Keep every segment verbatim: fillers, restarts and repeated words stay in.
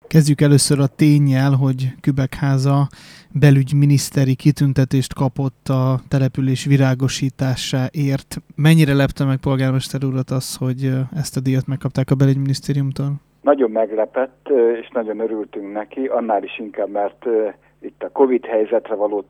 Kezdjük először a ténnyel, hogy Kübekháza belügyminiszteri kitüntetést kapott a település virágosításáért. Mennyire lepte meg polgármester urat az, hogy ezt a díjat megkapták a belügyminisztériumtól? Nagyon meglepett, és nagyon örültünk neki, annál is inkább, mert itt a Covid helyzetre való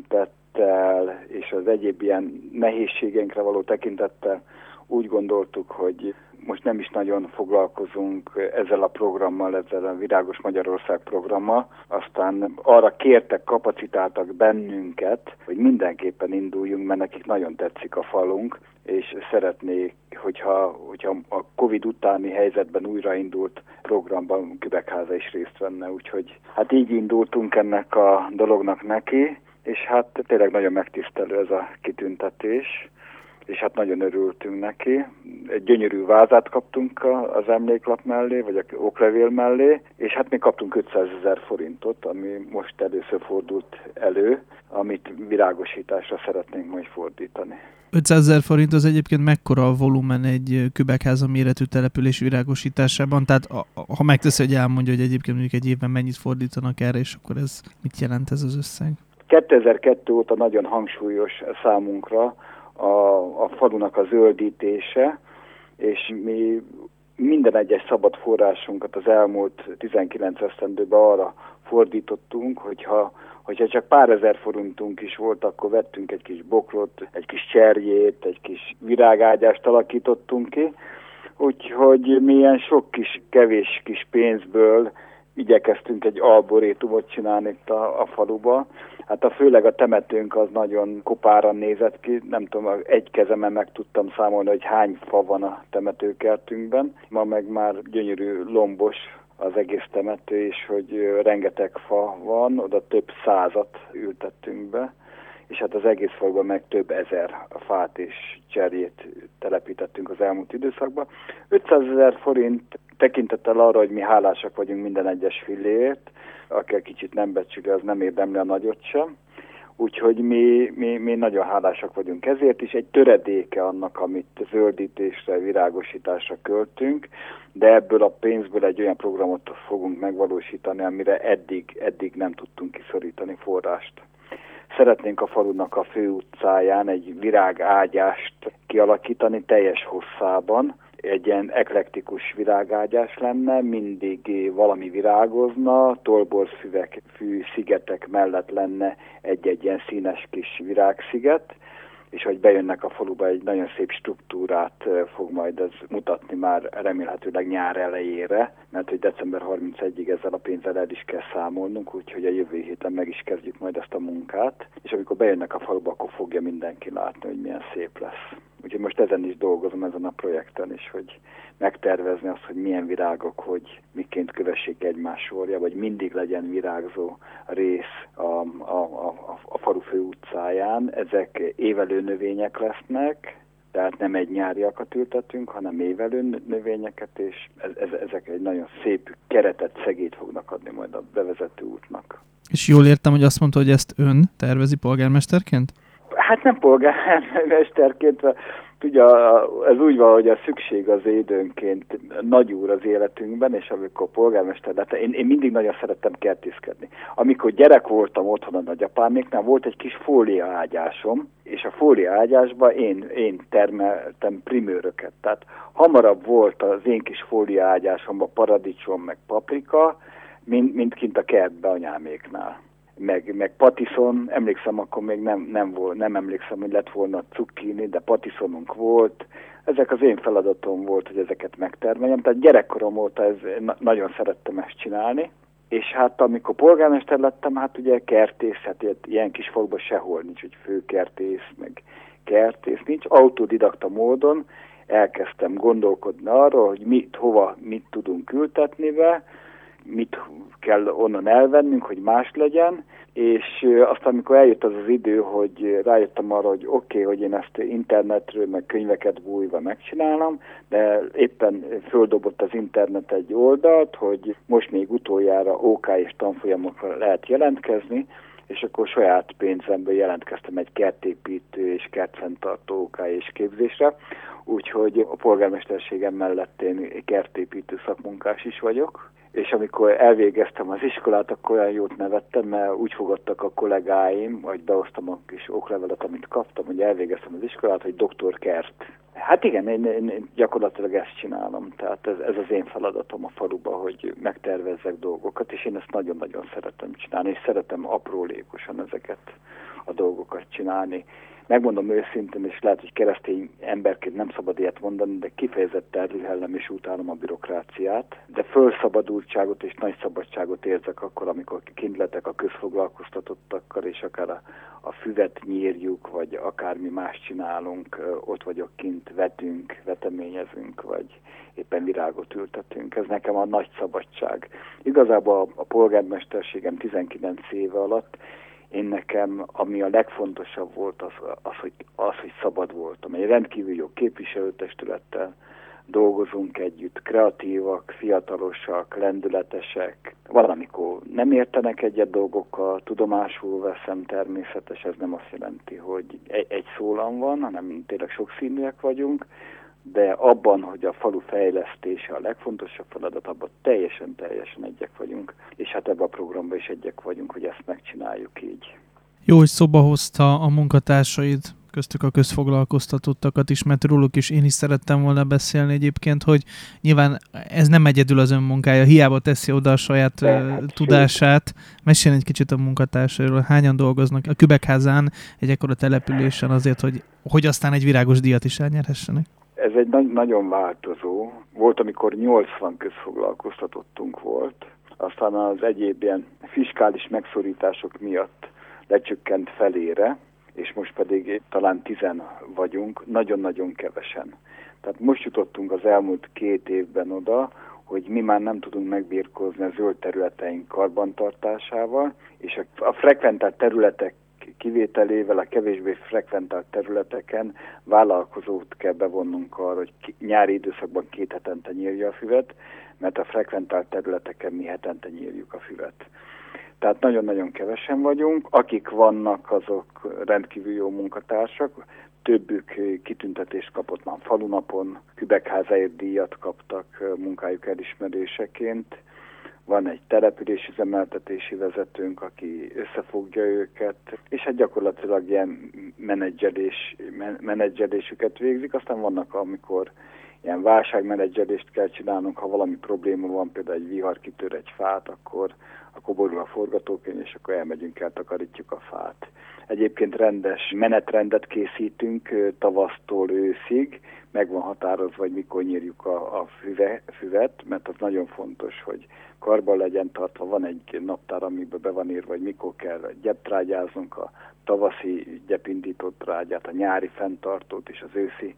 tekintettel és az egyéb ilyen nehézségeinkre való tekintettel úgy gondoltuk, hogy most nem is nagyon foglalkozunk ezzel a programmal, ezzel a Virágos Magyarország programmal. Aztán arra kértek, kapacitáltak bennünket, hogy mindenképpen induljunk, mert nekik nagyon tetszik a falunk, és szeretnék, hogyha, hogyha a Covid utáni helyzetben újraindult programban Kübekháza is részt venne. Úgyhogy hát így indultunk ennek a dolognak neki, és hát tényleg nagyon megtisztelő ez a kitüntetés. És hát nagyon örültünk neki. Egy gyönyörű vázát kaptunk az emléklap mellé, vagy a oklevél mellé, és hát mi kaptunk ötszázezer forintot, ami most először fordult elő, amit virágosításra szeretnénk majd fordítani. ötszázezer forint az egyébként mekkora a volumen egy Kübekháza méretű település virágosításában? Tehát ha megteszi, hogy elmondja, hogy egyébként mondjuk egy évben mennyit fordítanak erre, és akkor ez mit jelent ez az összeg? kétezer-kettő óta nagyon hangsúlyos számunkra A, a falunak a zöldítése, és mi minden egyes szabad forrásunkat az elmúlt tizenkilenc esztendőben arra fordítottunk, hogyha, hogyha csak pár ezer forintunk is volt, akkor vettünk egy kis bokrot, egy kis cserjét, egy kis virágágyást alakítottunk ki, úgyhogy mi ilyen sok kis, kevés kis pénzből igyekeztünk egy arborétumot csinálni itt a, a faluba. Hát a főleg a temetőnk az nagyon kopáran nézett ki, nem tudom, egy kezemben meg tudtam számolni, hogy hány fa van a temetőkertünkben. Ma meg már gyönyörű lombos az egész temető, és hogy rengeteg fa van, oda több százat ültettünk be, és hát az egész faluban meg több ezer fát és cserjét telepítettünk az elmúlt időszakban. ötszázezer forint tekintettel arra, hogy mi hálásak vagyunk minden egyes fillért, aki kicsit nem becsüli, az nem érdemli a nagyot sem. Úgyhogy mi, mi, mi nagyon hálásak vagyunk ezért is. Egy töredéke annak, amit zöldítésre, virágosításra költünk, de ebből a pénzből egy olyan programot fogunk megvalósítani, amire eddig, eddig nem tudtunk kiszorítani forrást. Szeretnénk a falunak a főutcáján egy virágágyást kialakítani teljes hosszában. Egy ilyen eklektikus virágágyás lenne, mindig valami virágozna, tolborszüveg, fű szigetek mellett lenne egy-egy ilyen színes kis virágsziget, és hogy bejönnek a faluba, egy nagyon szép struktúrát fog majd ez mutatni már remélhetőleg nyár elejére, mert hogy december harmincegyedikéig ezzel a pénzzel el is kell számolnunk, úgyhogy a jövő héten meg is kezdjük majd ezt a munkát, és amikor bejönnek a faluba, akkor fogja mindenki látni, hogy milyen szép lesz. Úgyhogy most ezen is dolgozom, ezen a projekten is, hogy megtervezni azt, hogy milyen virágok, hogy miként kövessék egymás sorja, vagy mindig legyen virágzó rész a, a, a, a falu főutcáján. Ezek évelő növények lesznek, tehát nem egy nyáriakat ültetünk, hanem évelő növényeket, és ez, ez, ezek egy nagyon szép keretet, szegét fognak adni majd a bevezető útnak. És jól értem, hogy azt mondta, hogy ezt ön tervezi polgármesterként? Hát nem polgármesterként, tudja, ez úgy van, hogy a szükség az időnként nagy úr az életünkben, és amikor polgármester lett, én, én mindig nagyon szerettem kertészkedni. Amikor gyerek voltam otthon a nagyapáméknál, volt egy kis fóliaágyásom, és a fóliaágyásban én, én termeltem primőröket. Tehát hamarabb volt az én kis fóliaágyásomban paradicsom meg paprika, mint, mint kint a kertbe anyáméknál. Meg, meg patiszon, emlékszem, akkor még nem, nem, volt, nem emlékszem, hogy lett volna cukkini, de patiszonunk volt. Ezek az én feladatom volt, hogy ezeket megtermeljem. Tehát gyerekkorom óta ez, na, nagyon szerettem ezt csinálni. És hát amikor polgármester lettem, hát ugye kertész, hát ilyen kis faluban sehol nincs, hogy főkertész, meg kertész nincs. Autodidakta módon elkezdtem gondolkodni arról, hogy mit, hova, mit tudunk ültetni be, mit kell onnan elvennünk, hogy más legyen, és aztán amikor eljött az az idő, hogy rájöttem arra, hogy oké, okay, hogy én ezt internetről, meg könyveket bújva megcsinálom, de éppen földobott az internet egy oldalt, hogy most még utoljára ó ká és tanfolyamokra lehet jelentkezni, és akkor saját pénzemből jelentkeztem egy kertépítő és kertfenntartó ó ká és képzésre, úgyhogy a polgármesterségem mellett én kertépítő szakmunkás is vagyok, és amikor elvégeztem az iskolát, akkor olyan jót nevettem, mert úgy fogadtak a kollégáim, hogy behoztam a kis oklevelet, amit kaptam, hogy elvégeztem az iskolát, hogy doktor Kert. Hát igen, én, én gyakorlatilag ezt csinálom, tehát ez, ez az én feladatom a faluba, hogy megtervezzek dolgokat, és én ezt nagyon-nagyon szeretem csinálni, és szeretem aprólékosan ezeket a dolgokat csinálni. Megmondom őszintén, és lehet, hogy keresztény emberként nem szabad ilyet mondani, de kifejezetten rühellem és utálom a bürokráciát, de fölszabadultságot és nagy szabadságot érzek akkor, amikor kint letek a közfoglalkoztatottakkal, és akár a, a füvet nyírjuk, vagy akármi más csinálunk, ott vagyok kint, vetünk, veteményezünk, vagy éppen virágot ültetünk. Ez nekem a nagy szabadság. Igazából a, a polgármesterségem tizenkilenc éve alatt én nekem, ami a legfontosabb volt, az, az, hogy, az, hogy szabad voltam. Egy rendkívül jó képviselőtestülettel dolgozunk együtt, kreatívak, fiatalosak, lendületesek. Valamikor nem értenek egyet dolgokkal, tudomásul veszem, természetes, ez nem azt jelenti, hogy egy, egy szólam van, hanem tényleg sokszínűek vagyunk, de abban, hogy a falu fejlesztése a legfontosabb feladat, abban teljesen-teljesen egyek vagyunk, és hát ebben a programban is egyek vagyunk, hogy ezt megcsináljuk így. Jó, hogy szóba hozta a munkatársaid, köztük a közfoglalkoztatottakat is, mert róluk is én is szerettem volna beszélni egyébként, hogy nyilván ez nem egyedül az ön munkája, hiába teszi oda a saját de, hát, tudását. Mesélj egy kicsit a munkatársairól, hányan dolgoznak a Kübekházán, egy ekkora településen azért, hogy, hogy aztán egy virágos díjat is elnyerhessenek. Ez egy na- nagyon változó. Volt, amikor nyolcvan közfoglalkoztatottunk volt, aztán az egyéb ilyen fiskális megszorítások miatt lecsökkent felére, és most pedig talán tizen vagyunk, nagyon-nagyon kevesen. Tehát most jutottunk az elmúlt két évben oda, hogy mi már nem tudunk megbirkózni a zöld területeink karbantartásával, és a, a frekventált területek kivételével a kevésbé frekventált területeken vállalkozót kell bevonnunk arra, hogy ki, nyári időszakban két hetente nyírja a füvet, mert a frekventált területeken mi hetente nyírjuk a füvet. Tehát nagyon-nagyon kevesen vagyunk, akik vannak, azok rendkívül jó munkatársak, többük kitüntetést kapott már falunapon, Kübekházáért díjat kaptak munkájuk elismeréseként. Van egy településüzemeltetési vezetőnk, aki összefogja őket, és hát gyakorlatilag ilyen menedzselés, menedzselésüket végzik. Aztán vannak, amikor ilyen válságmenedzselést kell csinálnunk, ha valami probléma van, például egy vihar kitör egy fát, akkor, akkor borul a forgatókönyv, és akkor elmegyünk, eltakarítjuk a fát. Egyébként rendes menetrendet készítünk tavasztól őszig, meg van határozva, hogy mikor nyírjuk a, a füve, füvet, mert az nagyon fontos, hogy karban legyen tartva. Van egy naptár, amiben be van írva, hogy mikor kell gyeptrágyáznunk, a tavaszi gyepindított trágyát, a nyári fenntartót és az őszi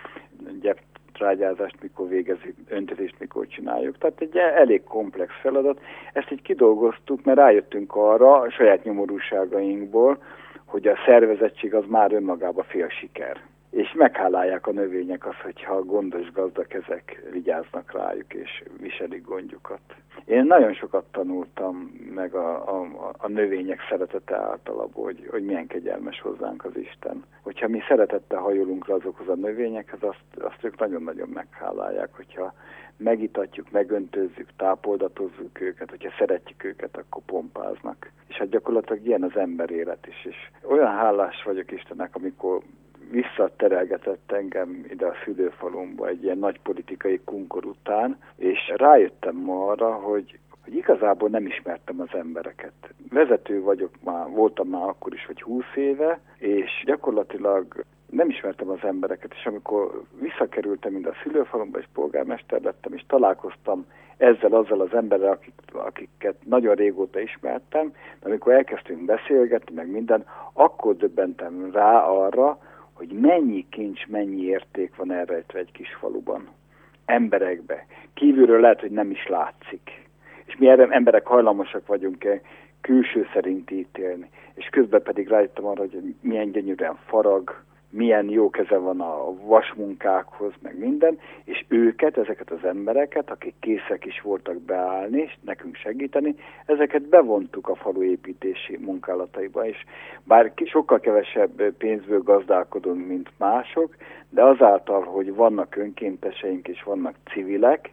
gyeptrágyázást mikor végezzük, öntetést mikor csináljuk. Tehát egy elég komplex feladat. Ezt így kidolgoztuk, mert rájöttünk arra a saját nyomorúságainkból, hogy a szervezettség az már önmagában fél siker. És meghálálják a növények azt, hogyha gondos gazdakezek vigyáznak rájuk és viselik gondjukat. Én nagyon sokat tanultam meg a, a, a növények szeretete általában, hogy, hogy milyen kegyelmes hozzánk az Isten. Hogyha mi szeretettel hajolunk rá azokhoz a növényekhez, azt, azt ők nagyon-nagyon meghálálják, hogyha megitatjuk, megöntözzük, tápoldatozzuk őket, hogyha szeretjük őket, akkor pompáznak. És hát gyakorlatilag ilyen az ember élet is. És olyan hálás vagyok Istennek, amikor visszaterelgetett engem ide a szülőfalumba egy ilyen nagy politikai kunkor után, és rájöttem ma arra, hogy, hogy igazából nem ismertem az embereket. Vezető vagyok már, voltam már akkor is, hogy húsz éve, és gyakorlatilag nem ismertem az embereket, és amikor visszakerültem ide a szülőfalumba, és polgármester lettem, és találkoztam ezzel, azzal az emberrel, akik, akiket nagyon régóta ismertem, de amikor elkezdtünk beszélgetni, meg minden, akkor döbbentem rá arra, hogy mennyi kincs, mennyi érték van elrejtve egy kis faluban, emberekbe. Kívülről lehet, hogy nem is látszik. És mi erre emberek hajlamosak vagyunk-e külső szerint ítélni. És közben pedig rájöttem arra, hogy milyen gyönyörűen farag, milyen jó keze van a vasmunkákhoz, meg minden, és őket, ezeket az embereket, akik készek is voltak beállni, és nekünk segíteni, ezeket bevontuk a faluépítési munkálataiba is. Bár sokkal kevesebb pénzből gazdálkodunk, mint mások, de azáltal, hogy vannak önkénteseink és vannak civilek,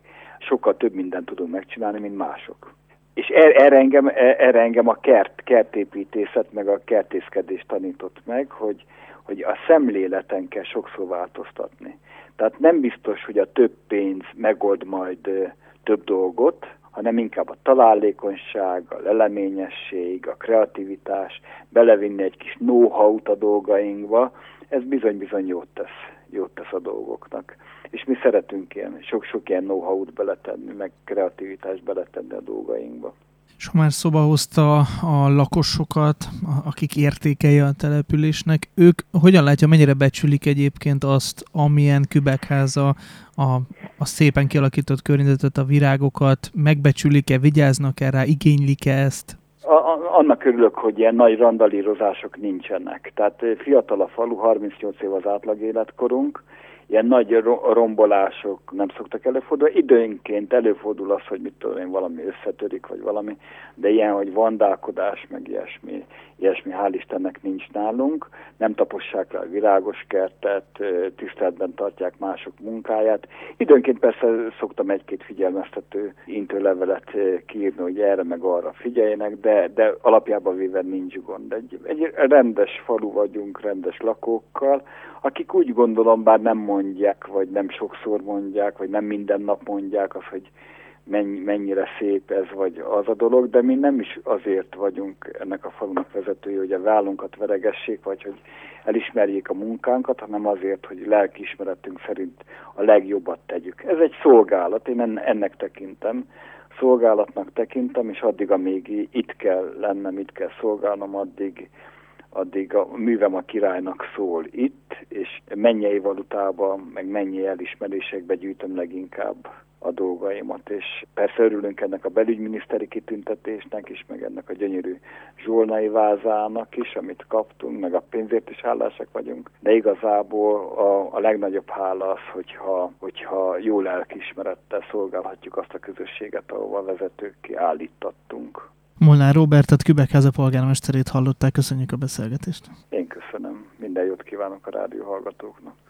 sokkal több mindent tudunk megcsinálni, mint mások. És erre engem, erre engem a kert, kertépítészet, meg a kertészkedés tanított meg, hogy, hogy a szemléleten kell sokszor változtatni. Tehát nem biztos, hogy a több pénz megold majd több dolgot, hanem inkább a találékonyság, a leleményesség, a kreativitás, belevinni egy kis know-how-t a dolgainkba, ez bizony-bizony jót tesz, jót tesz a dolgoknak. És mi szeretünk ilyen, sok-sok ilyen know-how-t beletenni, meg kreativitást beletenni a dolgainkba. És ha már szóba hozta a lakosokat, akik értékelje a településnek, ők hogyan látja, mennyire becsülik egyébként azt, amilyen Kübekháza, a, a szépen kialakított környezetet, a virágokat, megbecsülik-e, vigyáznak-e rá, igénylik-e ezt? A, a, annak örülök, hogy ilyen nagy randalírozások nincsenek. Tehát fiatal a falu, harmincnyolc év az átlag életkorunk, ilyen nagy rombolások nem szoktak előfordulni. Időnként előfordul az, hogy mit tudom én, valami összetörik, vagy valami, de ilyen, hogy vandálkodás, meg ilyesmi, ilyesmi hál' Istennek nincs nálunk. Nem tapossák le a virágos kertet, tiszteletben tartják mások munkáját. Időnként persze szoktam egy-két figyelmeztető intőlevelet kiírni, hogy erre meg arra figyeljenek, de, de alapjában véve nincs gond. Egy, egy rendes falu vagyunk, rendes lakókkal, akik úgy gondolom, bár nem mondják, vagy nem sokszor mondják, vagy nem minden nap mondják azt, hogy mennyi, mennyire szép ez, vagy az a dolog, de mi nem is azért vagyunk ennek a falunak vezetői, hogy a vállunkat veregessék, vagy hogy elismerjék a munkánkat, hanem azért, hogy lelkiismeretünk szerint a legjobbat tegyük. Ez egy szolgálat, én ennek tekintem, szolgálatnak tekintem, és addig, amíg itt kell lennem, itt kell szolgálnom, addig addig a művem a királynak szól itt, és mennyei valutában, meg mennyei elismerésekbe gyűjtöm leginkább a dolgaimat, és persze örülünk ennek a belügyminiszteri kitüntetésnek is, meg ennek a gyönyörű zsolnai vázának is, amit kaptunk, meg a pénzért is hálásak vagyunk, de igazából a, a legnagyobb hála az, hogyha, hogyha jó lelkiismerettel szolgálhatjuk azt a közösséget, ahova vezetőkké állítattunk. Molnár Róbertet, Kübekháza polgármesterét hallották, köszönjük a beszélgetést. Én köszönöm, minden jót kívánok a rádió hallgatóknak.